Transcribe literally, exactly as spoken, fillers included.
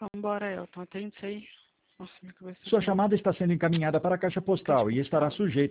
Vambora, Elton. Atende isso aí. Nossa, minha cabeça tá Sua doendo. chamada está sendo encaminhada para a caixa postal e estará sujeita